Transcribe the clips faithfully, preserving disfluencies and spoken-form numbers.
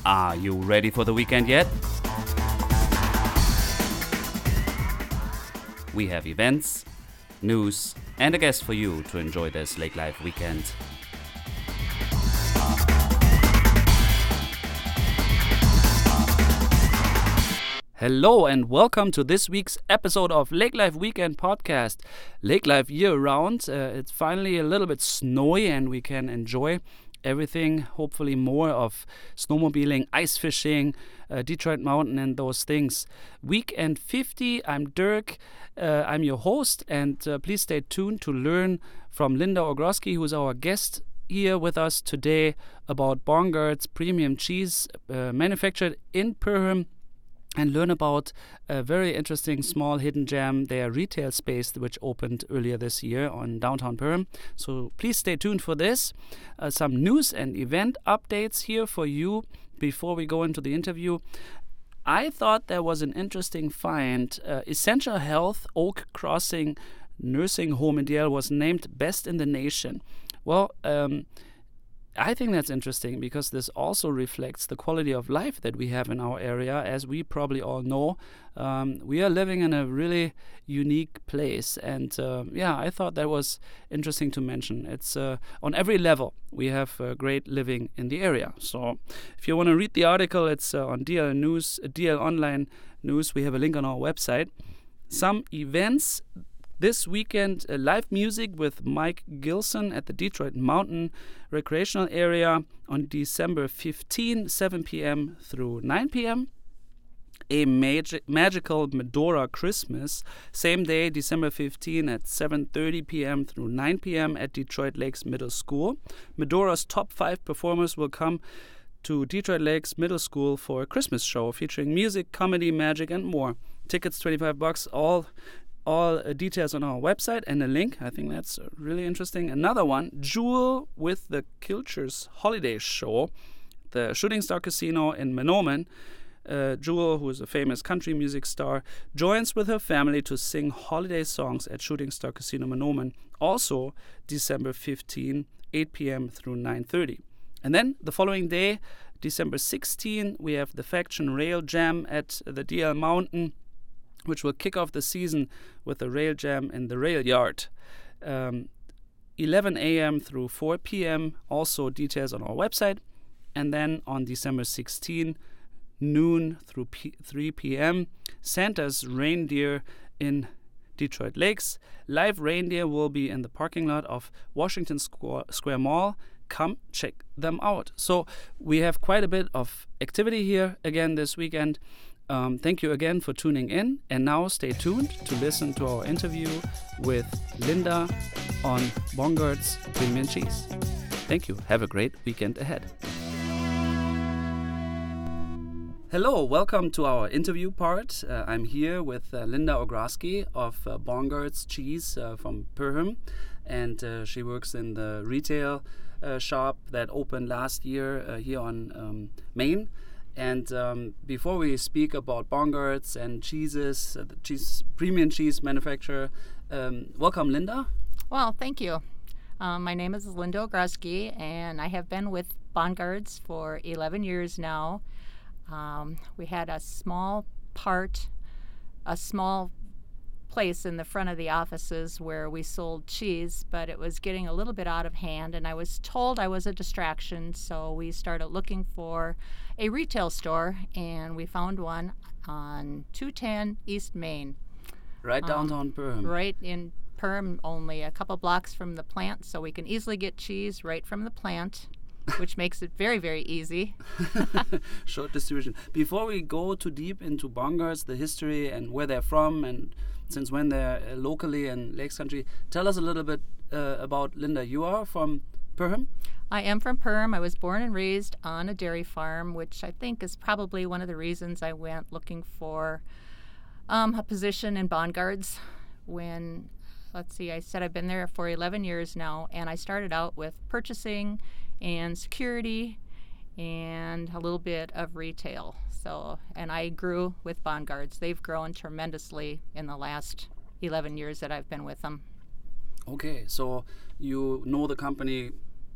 Are you ready for the weekend yet? We have events, news, and a guest for you to enjoy this Lake Life weekend. Hello and welcome to this week's episode of Lake Life Weekend Podcast. Lake Life year-round. Uh, it's finally a little bit snowy and we can enjoy everything, hopefully more of snowmobiling, ice fishing, uh, Detroit Mountain and those things. Weekend fifty, I'm Dirk, uh, I'm your host, and uh, please stay tuned to learn from Linda Ogroski, who's our guest here with us today, about Bongart's premium cheese uh, manufactured in Perham, and learn about a very interesting small hidden gem, their retail space, which opened earlier this year on downtown Perham. So please stay tuned for this. Uh, some news and event updates here for you before we go into the interview. I thought there was an interesting find. Uh, Essential Health Oak Crossing Nursing Home in D L was named Best in the Nation. Well, um, I think that's interesting because this also reflects the quality of life that we have in our area. As we probably all know, um, we are living in a really unique place. And uh, yeah, I thought that was interesting to mention. It's uh, on every level. We have uh, great living in the area. So if you want to read the article, it's uh, on D L News, uh, D L Online News. We have a link on our website. Some events this weekend, uh, live music with Mike Gilson at the Detroit Mountain Recreational Area on December fifteenth, seven p.m. through nine p.m. A magi- magical Medora Christmas, same day, December fifteenth at seven thirty p.m. through nine p.m. at Detroit Lakes Middle School. Medora's top five performers will come to Detroit Lakes Middle School for a Christmas show featuring music, comedy, magic, and more. Tickets twenty-five bucks, all All uh, details on our website and a link. I think that's uh, really interesting. Another one, Jewel with the Kilchers Holiday Show, the Shooting Star Casino in Mahnomen. Uh, Jewel, who is a famous country music star, joins with her family to sing holiday songs at Shooting Star Casino Mahnomen. Also, December fifteenth, eight p.m. through nine thirty. And then the following day, December sixteenth, we have the Faction Rail Jam at the D L Mountain, which will kick off the season with a rail jam in the rail yard. Um, eleven a.m. through four p.m. Also details on our website. And then on December sixteenth, noon through P- three p.m., Santa's Reindeer in Detroit Lakes. Live reindeer will be in the parking lot of Washington Square, Square Mall. Come check them out. So we have quite a bit of activity here again this weekend. Um, thank you again for tuning in, and now stay tuned to listen to our interview with Linda on Bongart's Premium Cheese. Thank you. Have a great weekend ahead. Hello, welcome to our interview part. Uh, I'm here with uh, Linda Ogroski of uh, Bongart's Cheese uh, from Perham, and uh, she works in the retail uh, shop that opened last year uh, here on um, Main. And um, before we speak about Bongart's and cheeses, uh, the cheese premium cheese manufacturer, um, welcome, Linda. Well, thank you. Um, my name is Linda Ogroski, and I have been with Bongart's for eleven years now. Um, we had a small part, a small place in the front of the offices where we sold cheese, but it was getting a little bit out of hand, and I was told I was a distraction, so we started looking for a retail store, and we found one on two ten East Main. Right downtown um, Perham. Right in Perham, only a couple blocks from the plant, so we can easily get cheese right from the plant, which makes it very, very easy. Short distribution. Before we go too deep into Bongart's, the history and where they're from and since when they're uh, locally in Lakes Country, tell us a little bit uh, about Linda. You are from Perham? I am from Perham. I was born and raised on a dairy farm, which I think is probably one of the reasons I went looking for um, a position in Bongart's when, let's see, I said I've been there for eleven years now, and I started out with purchasing and security and a little bit of retail. So, and I grew with Bongart's. They've grown tremendously in the last eleven years that I've been with them. Okay, so you know the company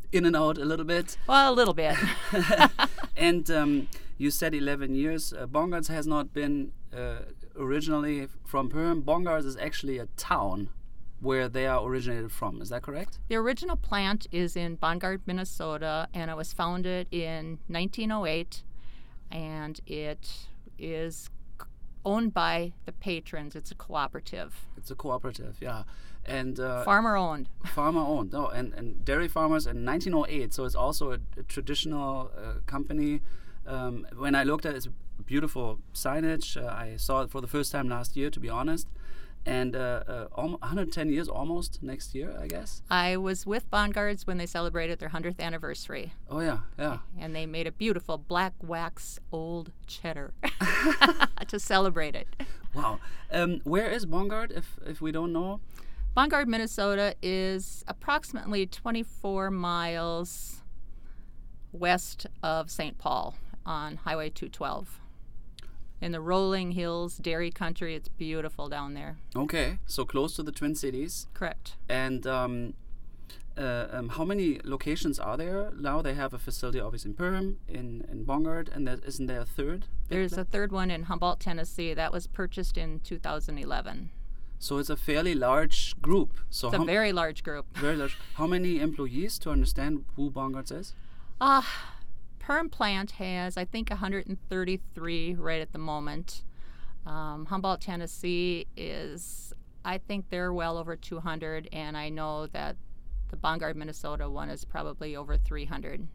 in and out a little bit. Well, a little bit. And um, you said eleven years. Uh, Bongards has not been uh, originally from Perm. Bongards is actually a town where they are originated from. Is that correct? The original plant is in Bongard, Minnesota, and it was founded in nineteen oh eight, and it is c- owned by the patrons. It's a cooperative. It's a cooperative, yeah. And uh, Farmer owned. farmer owned. No, and, and dairy farmers in nineteen oh eight. So it's also a, a traditional uh, company. Um, when I looked at it, it's beautiful signage. Uh, I saw it for the first time last year, to be honest. And uh, uh, almo- one hundred ten years almost next year, I guess. I was with Bongards when they celebrated their one hundredth anniversary, Oh yeah, yeah. and they made a beautiful black wax old cheddar to celebrate it. Wow. Um, where is Bongard, if if we don't know? Bongard, Minnesota is approximately twenty-four miles west of Saint Paul on Highway two twelve. In the rolling hills, dairy country, it's beautiful down there. Okay, so close to the Twin Cities. Correct. And um, uh, um, how many locations are there now? They have a facility, obviously, in Perham, in, in Bongard, and there, isn't there a third? There's a third one in Humboldt, Tennessee. That was purchased in two thousand eleven. So it's a fairly large group. So It's a how, very large group. very large. How many employees to understand who Bongards is? Uh, Perm plant has, I think, one hundred thirty-three right at the moment. Um, Humboldt, Tennessee is, I think they're well over two hundred, and I know that the Bongard, Minnesota one is probably over three hundred.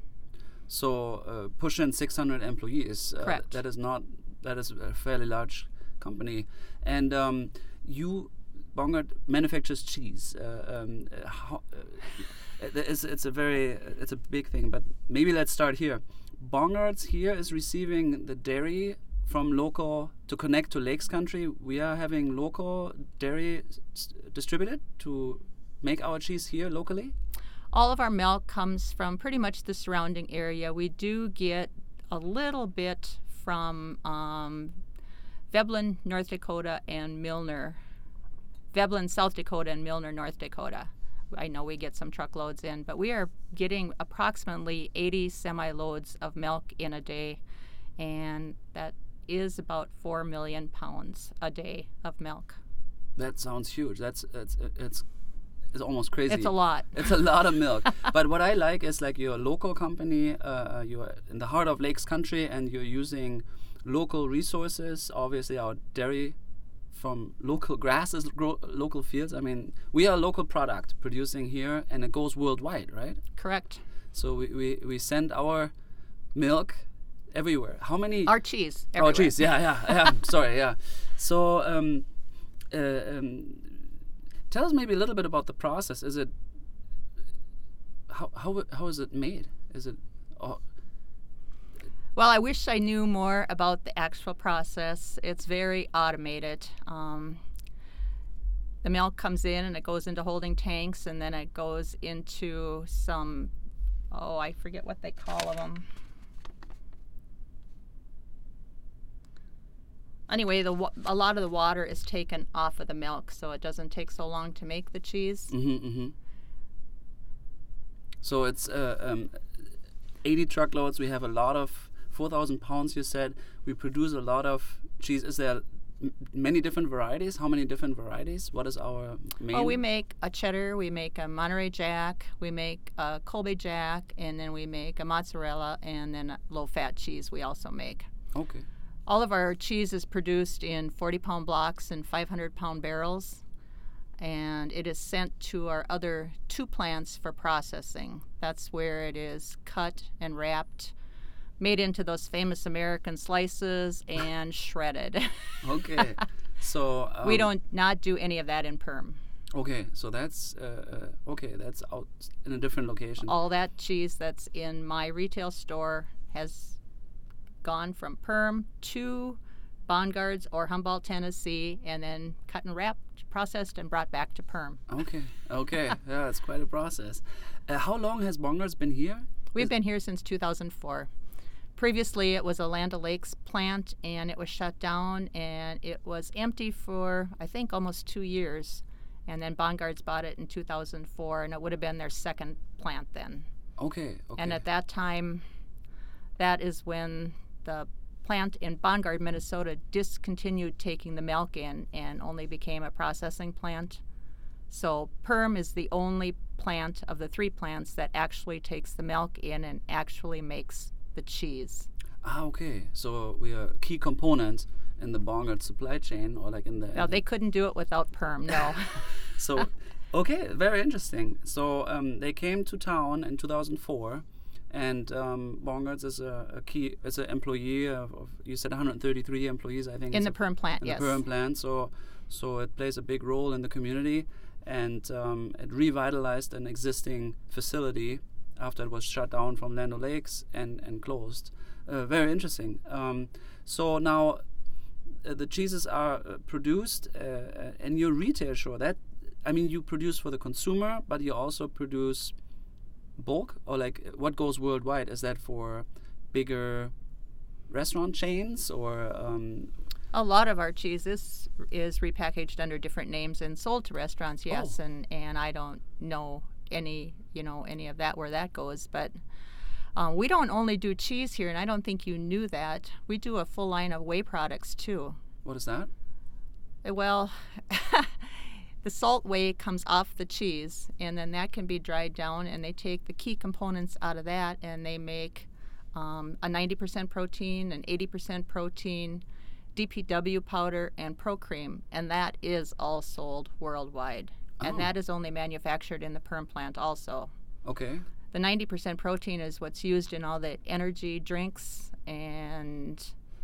So uh, pushing six hundred employees. Uh, Correct. That is not. That is a fairly large company. And um, you, Bongard manufactures cheese. Uh, um, uh, how, uh, it's, it's a very it's a big thing. But maybe let's start here. Bongards here is receiving the dairy from local to connect to Lakes Country. We are having local dairy s- distributed to make our cheese here locally. All of our milk comes from pretty much the surrounding area. We do get a little bit from um, Veblen, North Dakota, and Milner. Veblen, South Dakota, and Milner, North Dakota. I know we get some truckloads in, but we are getting approximately eighty semi-loads of milk in a day, and that is about four million pounds a day of milk. That sounds huge. That's it's it's it's almost crazy. It's a lot. It's a lot of milk. But what I like is like you're a local company. Uh, you're in the heart of Lakes Country, and you're using local resources. Obviously, our dairy from local grasses, grow, local fields. I mean, we are a local product producing here, and it goes worldwide, right? Correct. So we, we, we send our milk everywhere. How many? Our cheese. Oh, Everywhere. cheese. Yeah, yeah, yeah. Sorry, yeah. So, um, uh, um, tell us maybe a little bit about the process. Is it how how how is it made? Is it? Oh, Well, I wish I knew more about the actual process. It's very automated. Um, the milk comes in and it goes into holding tanks, and then it goes into some, oh, I forget what they call them. Anyway, the wa- a lot of the water is taken off of the milk, so it doesn't take so long to make the cheese. mm-hmm, mm-hmm. So it's uh, um, eighty truckloads. We have a lot of four thousand pounds, you said. We produce a lot of cheese. Is there m- many different varieties? How many different varieties? What is our main? Oh, we make a cheddar, we make a Monterey Jack, we make a Colby Jack, and then we make a mozzarella, and then a low-fat cheese we also make. Okay. All of our cheese is produced in forty-pound blocks and five hundred pound barrels, and it is sent to our other two plants for processing. That's where it is cut and wrapped, made into those famous American slices, and shredded. Okay. So um, We don't not do any of that in Perm. Okay, so that's uh, uh, okay. That's out in a different location. All that cheese that's in my retail store has gone from Perm to Bongards or Humboldt, Tennessee, and then cut and wrapped, processed, and brought back to Perm. Okay, okay, yeah, it's quite a process. Uh, how long has Bongards been here? We've Is- been here since two thousand four. Previously, it was a Land O'Lakes plant, and it was shut down, and it was empty for, I think, almost two years. And then Bongards bought it in two thousand four, and it would have been their second plant then. Okay, okay. And at that time, that is when the plant in Bongard, Minnesota discontinued taking the milk in and only became a processing plant. So Perm is the only plant of the three plants that actually takes the milk in and actually makes the cheese. Ah, okay. So we are a key component in the Bongard supply chain, or like in the... No, in they the couldn't do it without Perm, no. So, okay, very interesting. So um, they came to town in two thousand four, and um, Bongards is a, a key, is an employee of, of, you said one hundred thirty-three employees, I think. In it's the a- Perm plant, in yes. the Perm plant. So, so it plays a big role in the community, and um, it revitalized an existing facility after it was shut down from Land O'Lakes and, and closed. Uh, very interesting. Um, so now uh, the cheeses are uh, produced uh, uh, in your retail store. That, I mean, you produce for the consumer, but you also produce bulk, or like uh, what goes worldwide? Is that for bigger restaurant chains, or um, A lot of our cheese is, is repackaged under different names and sold to restaurants, yes, Oh. and, and I don't know any, you know, any of that where that goes, but um, we don't only do cheese here, and I don't think you knew that. We do a full line of whey products too. what is that? Uh, Well, the salt whey comes off the cheese, and then that can be dried down, and they take the key components out of that, and they make um, a ninety percent protein, an eighty percent protein, D P W powder, and Pro Cream, and that is all sold worldwide. Oh. And that is only manufactured in the Perm plant also. Okay. The ninety percent protein is what's used in all the energy drinks and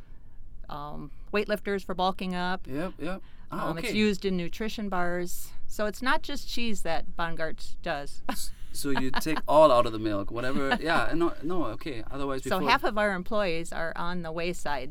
um, weightlifters for bulking up. Yep, yep. Ah, Um, okay. It's used in nutrition bars. So it's not just cheese that Bongard does. So you take all out of the milk, whatever. Yeah, no, no, okay. Otherwise, So before. half of our employees are on the wayside.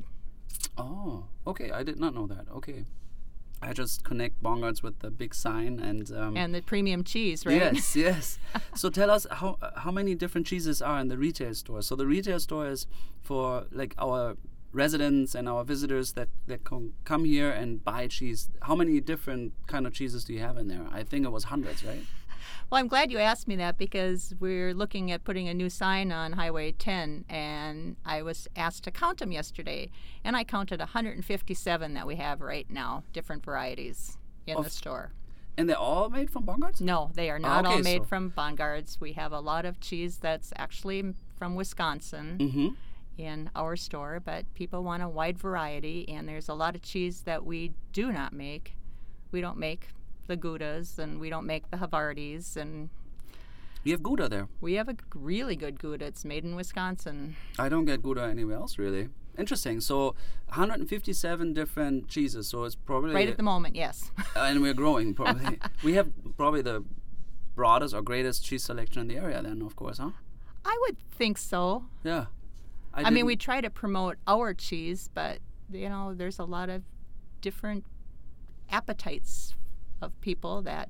Oh, okay. I did not know that. Okay. I just connect Bongards with the big sign and. Um, And the premium cheese, right? Yes, yes. So tell us how how many different cheeses are in the retail store. So the retail store is for like our residents and our visitors that that com- come here and buy cheese. How many different kind of cheeses do you have in there? I think it was hundreds, right? Well, I'm glad you asked me that because we're looking at putting a new sign on Highway ten, and I was asked to count them yesterday, and I counted one hundred fifty-seven that we have right now, different varieties in Of- the store. And they're all made from Bongards? No, they are not okay, all made so- from Bongards. We have a lot of cheese that's actually m- from Wisconsin Mm-hmm. in our store, but people want a wide variety, and there's a lot of cheese that we do not make. We don't make the Goudas, and we don't make the Havardis, and You have Gouda there. we have a g- really good Gouda. It's made in Wisconsin. I don't get Gouda anywhere else, really. Interesting. So one hundred fifty-seven different cheeses. So it's probably Right at the moment, yes. and we're growing probably. We have probably the broadest or greatest cheese selection in the area. Then, of course, huh? I would think so. Yeah. I, mean, didn't- we try to promote our cheese, but, you know, there's a lot of different appetites of people that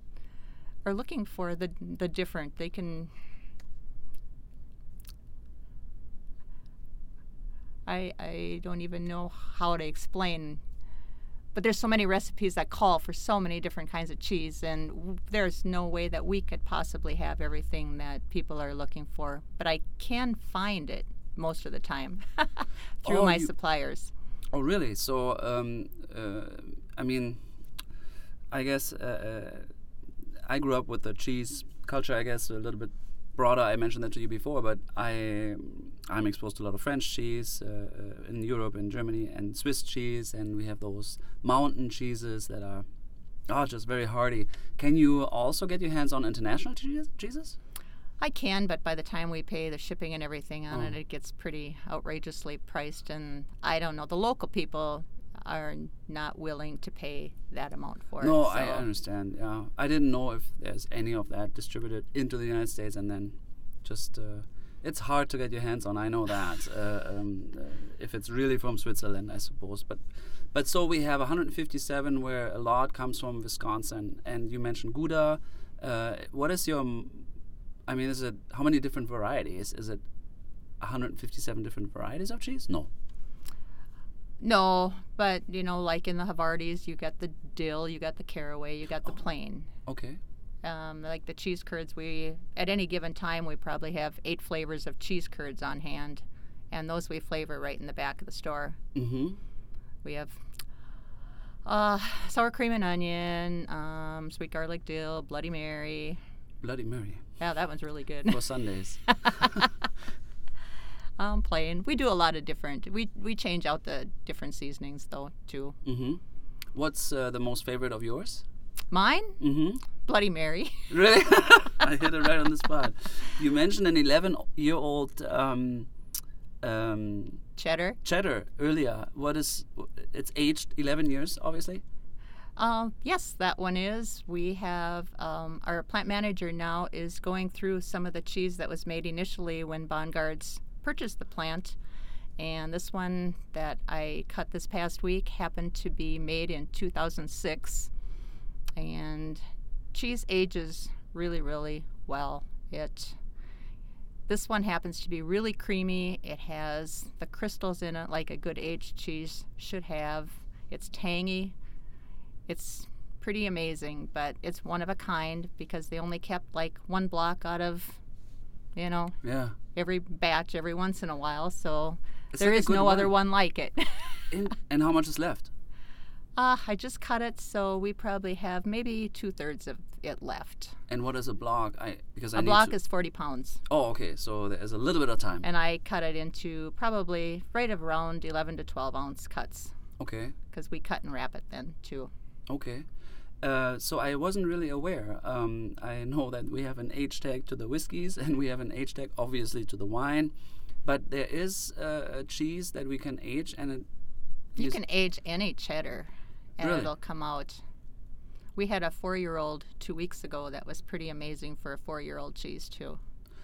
are looking for the the different. They can. I I don't even know how to explain, but there's so many recipes that call for so many different kinds of cheese, and w- there's no way that we could possibly have everything that people are looking for. But I can find it most of the time through Oh, my you- suppliers. Oh, really? So, um, uh, I mean, I guess uh, uh, I grew up with the cheese culture. I guess a little bit broader. I mentioned that to you before, but I I'm exposed to a lot of French cheese uh, uh, in Europe, in Germany, and Swiss cheese, and we have those mountain cheeses that are oh just very hearty. Can you also get your hands on international cheese, cheeses? I can, but by the time we pay the shipping and everything on Oh. it, it gets pretty outrageously priced. And I don't know, the local people are not willing to pay that amount for it. No, so- I understand. Yeah, I didn't know if there's any of that distributed into the United States, and then just uh, it's hard to get your hands on. I know that uh, um, uh, if it's really from Switzerland, I suppose. But but so we have one hundred fifty-seven, where a lot comes from Wisconsin, and you mentioned Gouda. Uh, what is your? m- I mean, is it how many different varieties? Is it one hundred fifty-seven different varieties of cheese? No. No, but you know, like in the Havardis, you got the dill, you got the caraway, you got the plain. Okay. Um, like the cheese curds, we at any given time we probably have eight flavors of cheese curds on hand, and those we flavor right in the back of the store. Mm-hmm. We have uh, sour cream and onion, um, sweet garlic dill, Bloody Mary. Bloody Mary. Yeah, that one's really good. For Sundays. um, plain. We do a lot of different. We we change out the different seasonings though too. Mm-hmm. What's uh, the most favorite of yours? Mine? Mm-hmm. Bloody Mary. Really? I hit it right on the spot. You mentioned an eleven-year-old um, um, Cheddar. cheddar earlier. What is? It's aged eleven years, obviously. Um, yes, that one is. We have um, our plant manager now is going through some of the cheese that was made initially when Bongards purchased the plant. And this one that I cut this past week happened to be made in two thousand six. And cheese ages really, really well. It This one happens to be really creamy. It has the crystals in it like a good aged cheese should have. It's tangy. It's pretty amazing, but it's one of a kind because they only kept like one block out of, you know, Yeah. every batch every once in a while. So It's there like a is good no other wine. one like it. In, and how much is left? uh, I just cut it, so we probably have maybe two thirds of it left. And what is a block? I because I A need block to, is forty pounds, Oh, okay. So there's a little bit of time. and I cut it into probably right around eleven to twelve ounce cuts Okay. because we cut and wrap it then too. Okay. Uh, so I wasn't really aware. Um, I know that we have an age tag to the whiskeys and we have an age tag obviously to the wine, but there is uh, a cheese that we can age and it. You is- can age any cheddar, and Really? it'll come out. We had a four-year-old two weeks ago that was pretty amazing for a four-year-old cheese too.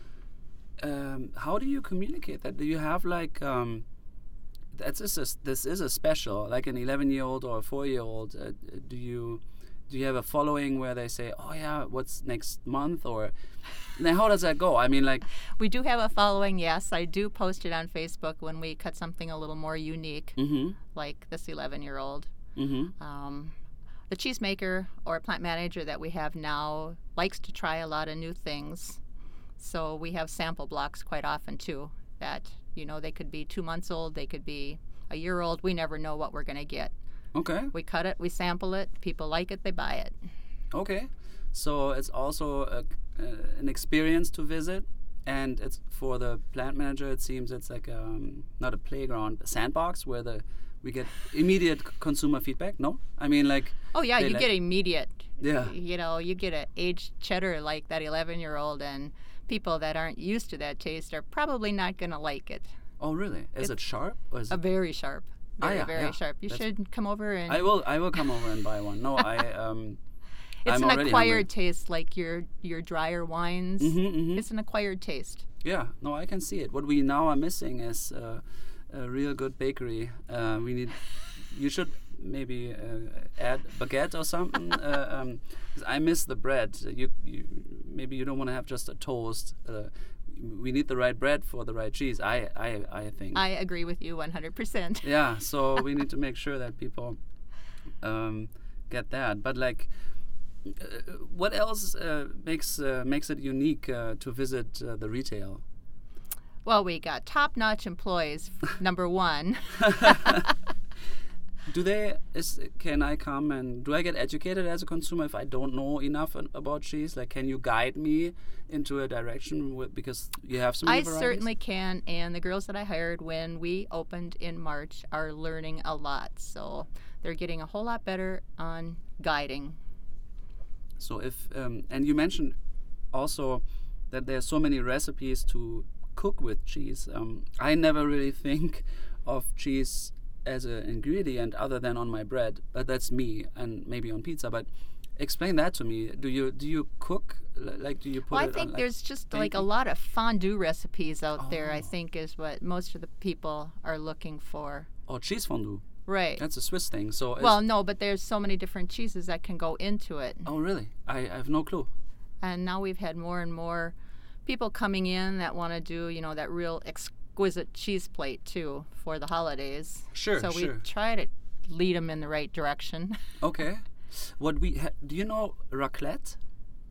Um, how do you communicate that? Do you have like um, that's is a, this is a special like an eleven-year-old or a four-year-old? Uh, do you do you have a following where they say, oh yeah, what's next month or? Now how does that go? I mean, like. We do have a following, yes. I do post it on Facebook when we cut something a little more unique, Mm-hmm. like this eleven-year-old. Mm-hmm. Um, the cheesemaker or plant manager that we have now likes to try a lot of new things. So we have sample blocks quite often too that, you know, they could be two months old, they could be a year old. We never know what we're going to get. Okay. We cut it, we sample it, people like it, they buy it. Okay. So it's also a, uh, an experience to visit, and it's for the plant manager. It seems it's like um, not a playground, a sandbox where the we get immediate c- consumer feedback. No, I mean like. Oh yeah, They you like- get immediate. Yeah. You know, you get an aged cheddar like that eleven-year-old, and people that aren't used to that taste are probably not going to like it. Oh really? Is it sharp? Or is A it? very sharp. Ah, Very, yeah, very yeah. sharp. You That's- should come over and. I will. I will come over and buy one. No, I um. It's I'm an already acquired taste, like your your drier wines. Mm-hmm, mm-hmm. It's an acquired taste. Yeah. No, I can see it. What we now are missing is uh, a real good bakery. Uh, we need. You should maybe uh, add baguette or something. uh, um, 'cause I miss the bread. You, you maybe you don't want to have just a toast. Uh, we need the right bread for the right cheese. I, I, I think. I agree with you one hundred percent. Yeah. So we need to make sure that people um, get that. But like, uh, what else uh, makes uh, makes it unique uh, to visit uh, the retail? Well, we got top-notch employees. Number one. Do they? Is can I come and do I get educated as a consumer if I don't know enough an- about cheese? Like, can you guide me into a direction with, because you have so many I varieties? certainly can, and the girls that I hired when we opened in March are learning a lot. So they're getting a whole lot better on guiding. So if um, and you mentioned also that there's so many recipes to cook with cheese. Um, I never really think of cheese as an ingredient other than on my bread, but that's me, and maybe on pizza. But explain that to me. Do you do you cook? L- Like, do you put Well, I it think on, like, there's just like a baking? lot of fondue recipes out there, I Oh. think is what most of the people are looking for. or cheese fondue? Right. That's a Swiss thing. So is- Well, no, but there's so many different cheeses that can go into it. oh really? I, I have no clue. And now we've had more and more people coming in that want to do, you know, that real exquisite cheese plate too for the holidays. Sure, So sure. we try to lead them in the right direction. Okay. What we ha- do you know raclette?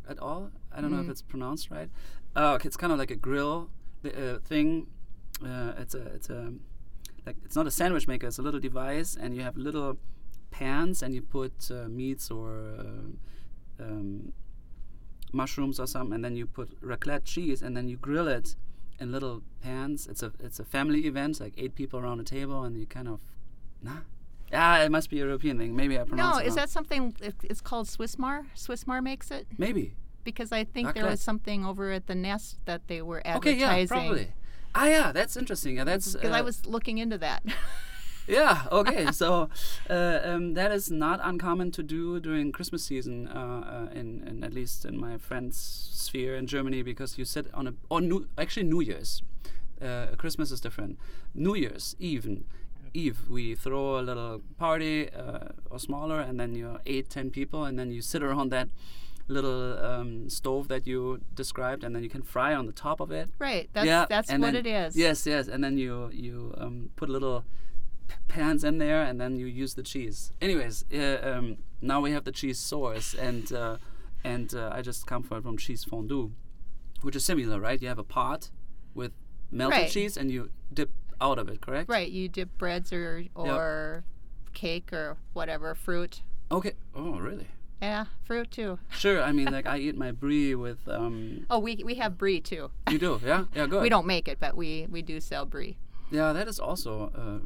at all. I don't know if Mm. it's pronounced right. Uh, okay, it's kind of like a grill th- uh, thing. Uh, it's a it's a like it's not a sandwich maker. It's a little device, and you have little pans, and you put uh, meats or uh, um, mushrooms or something, and then you put raclette cheese, and then you grill it in little pans. It's a it's a family event, like eight people around a table, and you kind of nah. Ah, it must be a European thing. Maybe I No, pronounced it is wrong. that something? It, it's called Swissmar. Swissmar makes it Maybe. because I think there Raclette. was something over at the Nest that they were Okay, yeah, advertising. probably. Ah, yeah, that's interesting. Yeah, that's Because I uh, was looking into that. yeah. Okay, so uh, um, that is not uncommon to do during Christmas season, uh, uh, in, in at least in my friends' sphere in Germany, because you sit on a or new actually New Year's. Uh, Christmas is different. New Year's Eve, Eve we throw a little party uh, or smaller, and then you're eight, ten people, and then you sit around that little um, stove that you described, and then you can fry on the top of it. Right. That's yeah, that's and what then- it is. Yes, yes, and then you you um, put little p- pans in there, and then you use the cheese. Anyways, uh, um, now we have the cheese sauce, and uh, and uh, I just come from from cheese fondue, which is similar, right? You have a pot with melted Right. cheese, and you dip out of it, correct? Right. You dip breads or or cake or whatever fruit. Okay. Oh, really? Yeah, fruit too. Sure. I mean, like I eat my brie with. Um, Oh, we we have brie too. you do, yeah, yeah, good. We don't make it, but we we do sell brie. Yeah, that is also uh,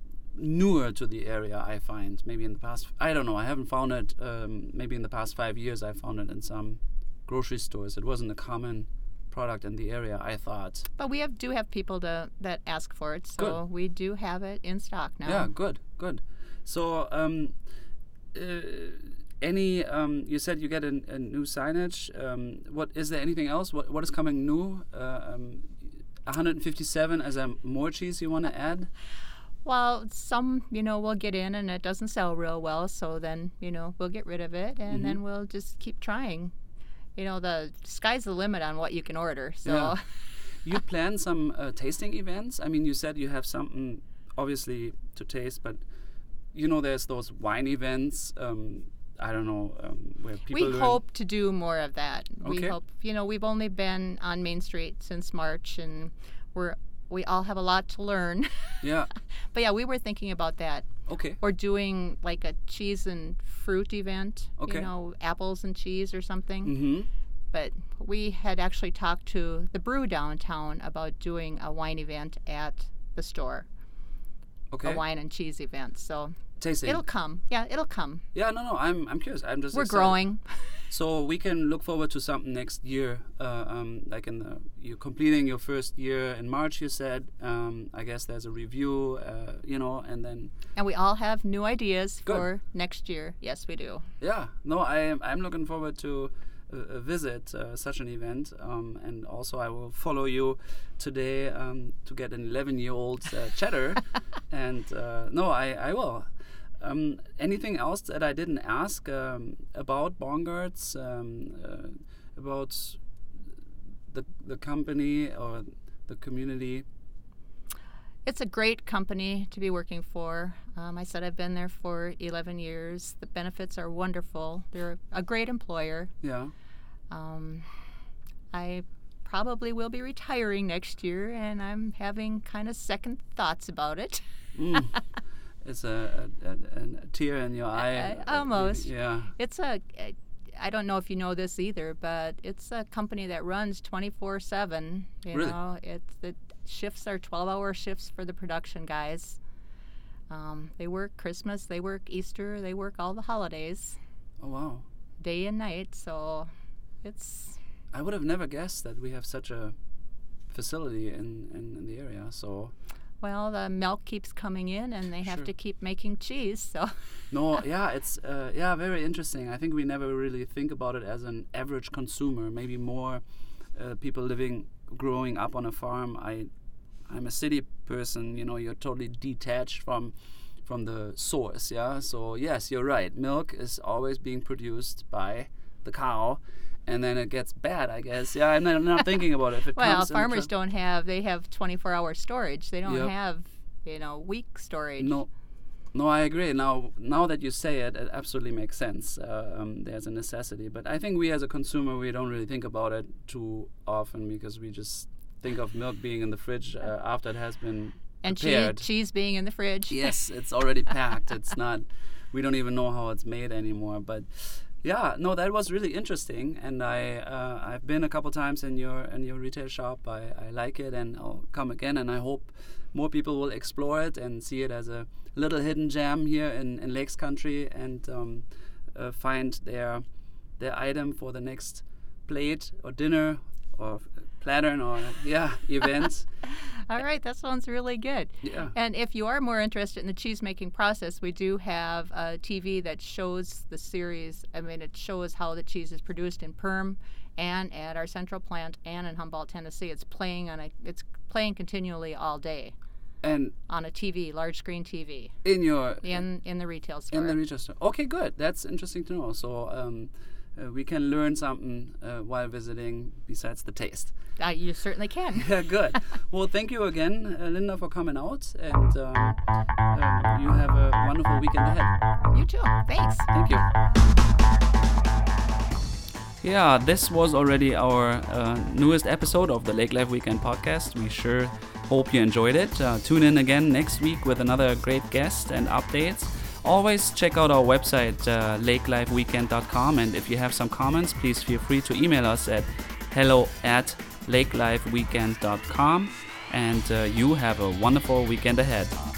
newer to the area, I find. Maybe in the past, I don't know, I haven't found it, um, maybe in the past five years I found it in some grocery stores. It wasn't a common product in the area, I thought. But we have do have people to that ask for it, so Good. we do have it in stock now. Yeah, good, good. So, um, uh, any, um, you said you get a, a new signage. Um, what is there anything else? What What is coming new? Uh, um, one hundred fifty-seven as a more cheese you want to add? Well, some, you know, we'll get in and it doesn't sell real well, so then, you know, we'll get rid of it and Mhm. then we'll just keep trying. You know, the sky's the limit on what you can order. So Yeah. You plan some uh, tasting events? I mean, you said you have something obviously to taste, but you know, there's those wine events. Um, I don't know um, where people. we learn- hope to do more of that. We Okay. hope, you know, we've only been on Main Street since March and we're we all have a lot to learn. Yeah. But yeah, we were thinking about that. Okay. Or doing like a cheese and fruit event, Okay. you know, apples and cheese or something. Mm-hmm. But we had actually talked to the brew downtown about doing a wine event at the store, Okay. a wine and cheese event. So Tasting. it'll come. Yeah, it'll come. yeah. No. No. I'm. I'm curious. I'm just. We're excited. growing. So we can look forward to something next year. Uh, um, like in the you completing your first year in March. You said. Um, I guess there's a review. Uh, you know, and then. And we all have new ideas Good. for next year. Yes, we do. Yeah, no, I am. I'm looking forward to uh, visit uh, such an event, um, and also I will follow you today um, to get an eleven-year-old uh, cheddar. And uh, no, I I will. Um, anything else that I didn't ask um, about Bongards, um, uh, about the the company or the community? It's a great company to be working for. Um, I said I've been there for eleven years. The benefits are wonderful. They're a great employer. Yeah. Um, I probably will be retiring next year, and I'm having kind of second thoughts about it. Mm. It's a, a, a, a tear in your eye. Uh, uh, almost. Yeah. It's a, a, I don't know if you know this either, but it's a company that runs twenty-four seven. You Really? know, it's the shifts are twelve-hour shifts for the production guys. Um, they work Christmas, they work Easter, they work all the holidays, Oh wow. day and night. So, it's I would have never guessed that we have such a facility in, in, in the area. So well, the milk keeps coming in, and they have Sure. to keep making cheese. So, no, yeah, it's uh, yeah, very interesting. I think we never really think about it as an average consumer. Maybe more uh, people living, growing up on a farm. I, I'm a city person. You know, you're totally detached from, from the source. Yeah. So yes, you're right. Milk is always being produced by the cow, and then it gets bad. I guess. Yeah. I'm not, I'm not thinking about it. If it well, comes in the farmers tra- don't have. They have twenty-four hour storage. They don't Yep. have, you know, week storage. No. No, I agree. Now, now that you say it, it absolutely makes sense. Uh, um, there's a necessity, but I think we as a consumer, we don't really think about it too often because we just think of milk being in the fridge uh, after it has been and prepared. cheese, cheese being in the fridge. Yes, it's already packed. It's not. We don't even know how it's made anymore. But yeah, no, that was really interesting, and I uh, I've been a couple times in your in your retail shop. I, I like it, and I'll come again. And I hope more people will explore it and see it as a little hidden gem here in, in Lakes Country, and um, uh, find their their item for the next plate or dinner or platter or yeah event. All right, that sounds really good. Yeah. And if you are more interested in the cheese making process, we do have a T V that shows the series. I mean, it shows how the cheese is produced in Perm and at our central plant and in Humboldt, Tennessee. It's playing on a it's playing continually all day. And on a T V, large screen T V. In your in in the retail store. In the retail store. Okay, good. That's interesting to know. So um, uh, we can learn something uh, while visiting besides the taste. Uh, you certainly can. Yeah, good. Well, thank you again, uh, Linda, for coming out, and um, uh, you have a wonderful weekend ahead. You too. Thanks. Thank you. Yeah, this was already our uh, newest episode of the Lake Life Weekend podcast. We sure hope you enjoyed it. Uh, tune in again next week with another great guest and updates. Always check out our website, uh, lake life weekend dot com, and if you have some comments, please feel free to email us at hello at lake life weekend dot com, and uh, you have a wonderful weekend ahead.